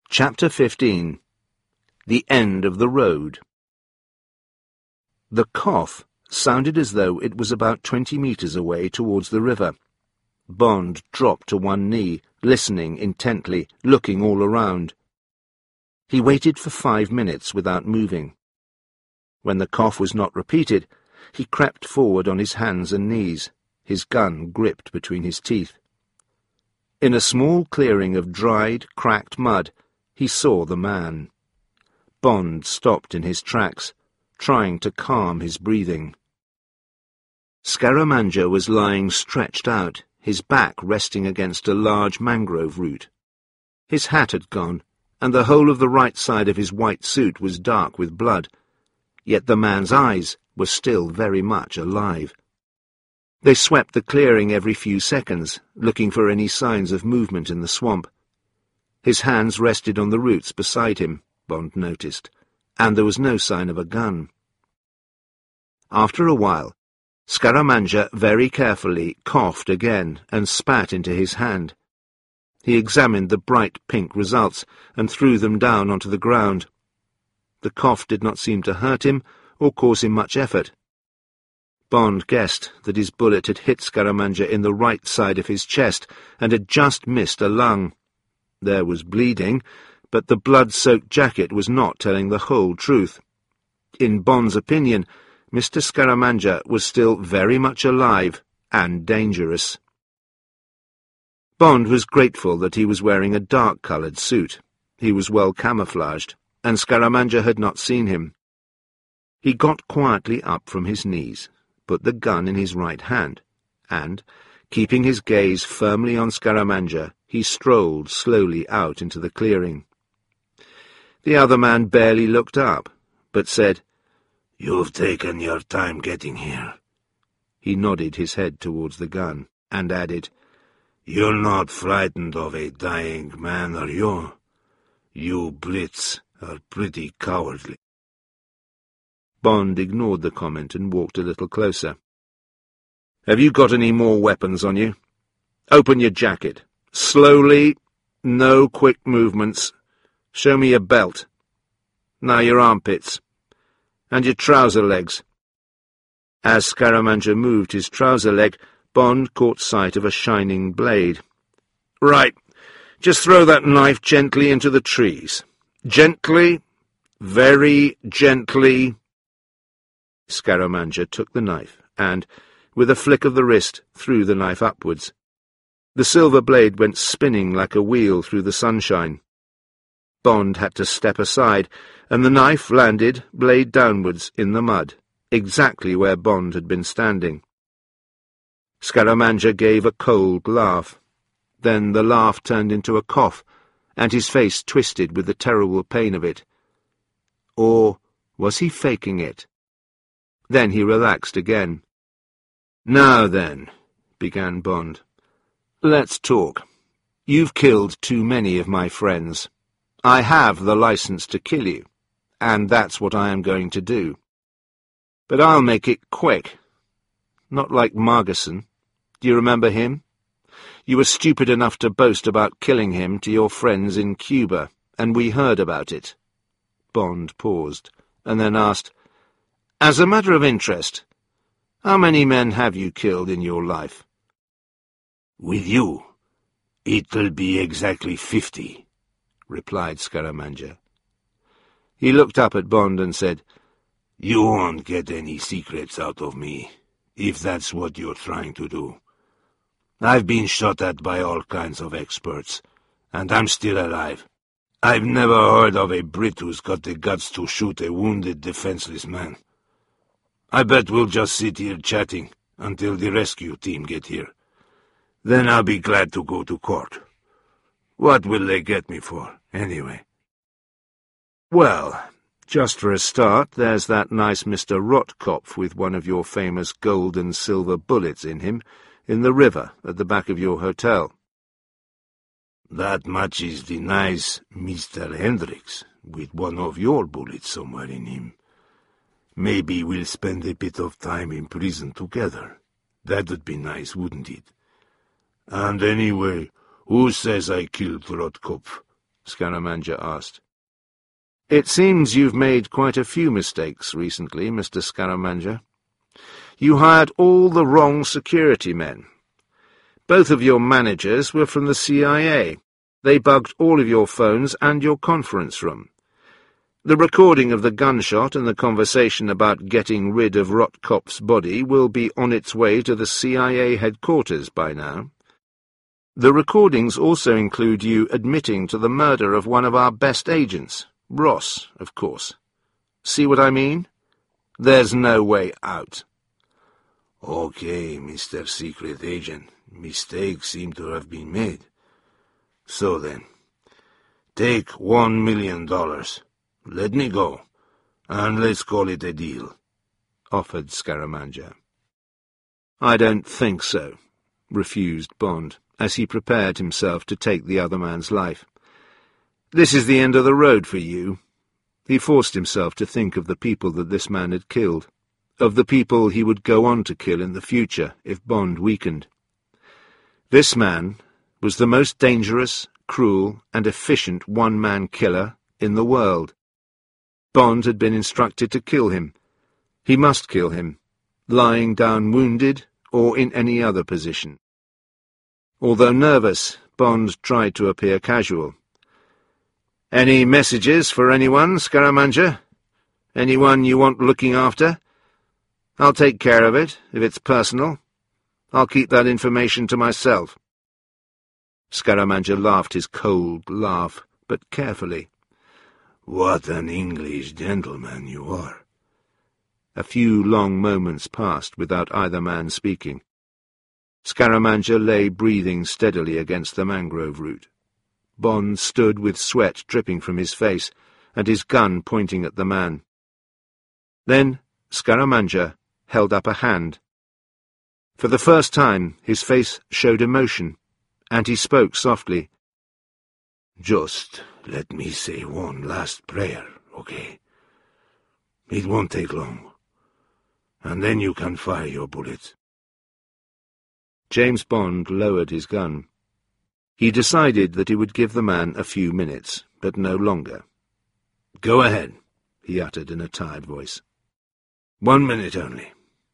Chapter 15. The End of the Road. The cough sounded as though it was about 20 meters away towards the river. Bond dropped to one knee, listening intently, looking all around. He waited for 5 minutes without moving. When the cough was not repeated, he crept forward on his hands and knees, his gun gripped between his teeth. In a small clearing of dried, cracked mud, he saw the man. Bond stopped in his tracks, trying to calm his breathing. Scaramanga was lying stretched out, his back resting against a large mangrove root. His hat had gone, and the whole of the right side of his white suit was dark with blood, yet the man's eyes were still very much alive. They swept the clearing every few seconds, looking for any signs of movement in the swamp. His hands rested on the roots beside him, Bond noticed, and there was no sign of a gun. After a while, Scaramanga very carefully coughed again and spat into his hand. He examined the bright pink results and threw them down onto the ground. The cough did not seem to hurt him or cause him much effort. Bond guessed that his bullet had hit Scaramanga in the right side of his chest and had just missed a lung. There was bleeding, but the blood-soaked jacket was not telling the whole truth. In Bond's opinion, Mr. Scaramanga was still very much alive and dangerous. Bond was grateful that he was wearing a dark-coloured suit. He was well camouflaged, and Scaramanga had not seen him. He got quietly up from his knees, put the gun in his right hand, and, keeping his gaze firmly on Scaramanga, he strolled slowly out into the clearing. The other man barely looked up, but said, "You've taken your time getting here." He nodded his head towards the gun, and added, "You're not frightened of a dying man, are you? You Brits are pretty cowardly." Bond ignored the comment and walked a little closer. "Have you got any more weapons on you? Open your jacket. Slowly, no quick movements. Show me your belt. Now your armpits. And your trouser legs." As Scaramanga moved his trouser leg, Bond caught sight of a shining blade. "Right, just throw that knife gently into the trees. Gently, very gently." Scaramanga took the knife and, with a flick of the wrist, threw the knife upwards. The silver blade went spinning like a wheel through the sunshine. Bond had to step aside, and the knife landed, blade downwards, in the mud, exactly where Bond had been standing. Scaramanga gave a cold laugh. Then the laugh turned into a cough, and his face twisted with the terrible pain of it. Or was he faking it? Then he relaxed again. "Now then," began Bond, "let's talk. You've killed too many of my friends. I have the license to kill you, and that's what I am going to do. But I'll make it quick. Not like Margeson. Do you remember him? You were stupid enough to boast about killing him to your friends in Cuba, and we heard about it." Bond paused, and then asked, "As a matter of interest, how many men have you killed in your life?" "With you, it'll be exactly 50, replied Scaramanga. He looked up at Bond and said, "You won't get any secrets out of me, if that's what you're trying to do. I've been shot at by all kinds of experts, and I'm still alive. I've never heard of a Brit who's got the guts to shoot a wounded, defenseless man. I bet we'll just sit here chatting until the rescue team get here. Then I'll be glad to go to court. What will they get me for, anyway?" "Well, just for a start, there's that nice Mr. Rotkopf with one of your famous gold and silver bullets in him, in the river at the back of your hotel." "That matches the nice Mr. Hendricks, with one of your bullets somewhere in him. Maybe we'll spend a bit of time in prison together. That would be nice, wouldn't it? And anyway, who says I killed Rotkopf? Scaramanga asked. "It seems you've made quite a few mistakes recently, Mr. Scaramanga. You hired all the wrong security men. Both of your managers were from the CIA. They bugged all of your phones and your conference room. The recording of the gunshot and the conversation about getting rid of Rotkopf's body will be on its way to the CIA headquarters by now. The recordings also include you admitting to the murder of one of our best agents, Ross, of course. See what I mean? There's no way out." "Okay, Mr. Secret Agent. Mistakes seem to have been made. So then, take $1 million. Let me go, and let's call it a deal," offered Scaramanga. "I don't think so," refused Bond, as he prepared himself to take the other man's life. "This is the end of the road for you." He forced himself to think of the people that this man had killed, of the people he would go on to kill in the future if Bond weakened. This man was the most dangerous, cruel, and efficient one-man killer in the world. Bond had been instructed to kill him. He must kill him, lying down wounded or in any other position. Although nervous, Bond tried to appear casual. "Any messages for anyone, Scaramanga? Anyone you want looking after? I'll take care of it, if it's personal. I'll keep that information to myself." Scaramanga laughed his cold laugh, but carefully. "What an English gentleman you are." A few long moments passed without either man speaking. Scaramanga lay breathing steadily against the mangrove root. Bond stood with sweat dripping from his face, and his gun pointing at the man. Then Scaramanga held up a hand. For the first time his face showed emotion, and he spoke softly. "Just let me say one last prayer, okay? It won't take long, and then you can fire your bullets." James Bond lowered his gun. He decided that he would give the man a few minutes, but no longer. "Go ahead," he uttered in a tired voice. 1 minute only."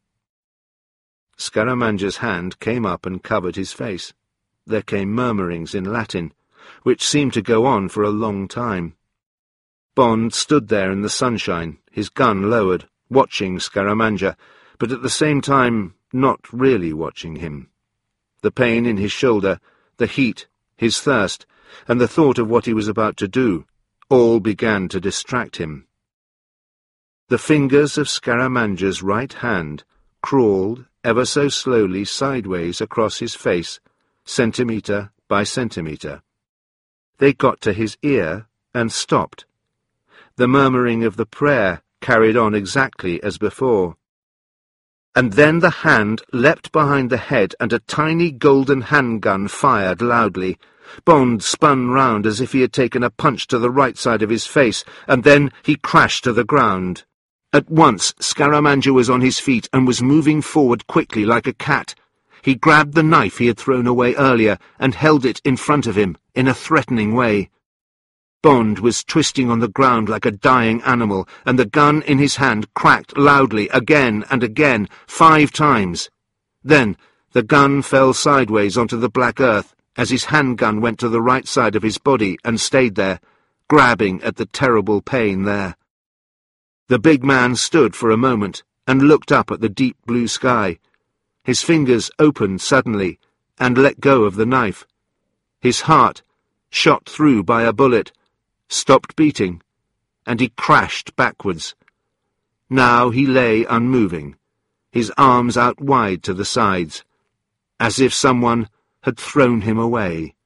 Scaramanga's hand came up and covered his face. There came murmurings in Latin, which seemed to go on for a long time. Bond stood there in the sunshine, his gun lowered, watching Scaramanga, but at the same time not really watching him. The pain in his shoulder, the heat, his thirst, and the thought of what he was about to do, all began to distract him. The fingers of Scaramanga's right hand crawled ever so slowly sideways across his face, centimetre by centimetre. They got to his ear and stopped. The murmuring of the prayer carried on exactly as before. And then the hand leapt behind the head and a tiny golden handgun fired loudly. Bond spun round as if he had taken a punch to the right side of his face, and then he crashed to the ground. At once Scaramanga was on his feet and was moving forward quickly like a cat. He grabbed the knife he had thrown away earlier and held it in front of him in a threatening way. Bond was twisting on the ground like a dying animal, and the gun in his hand cracked loudly again and again, 5 times. Then the gun fell sideways onto the black earth as his handgun went to the right side of his body and stayed there, grabbing at the terrible pain there. The big man stood for a moment and looked up at the deep blue sky. His fingers opened suddenly and let go of the knife. His heart, shot through by a bullet, stopped beating, and he crashed backwards. Now he lay unmoving, his arms out wide to the sides, as if someone had thrown him away.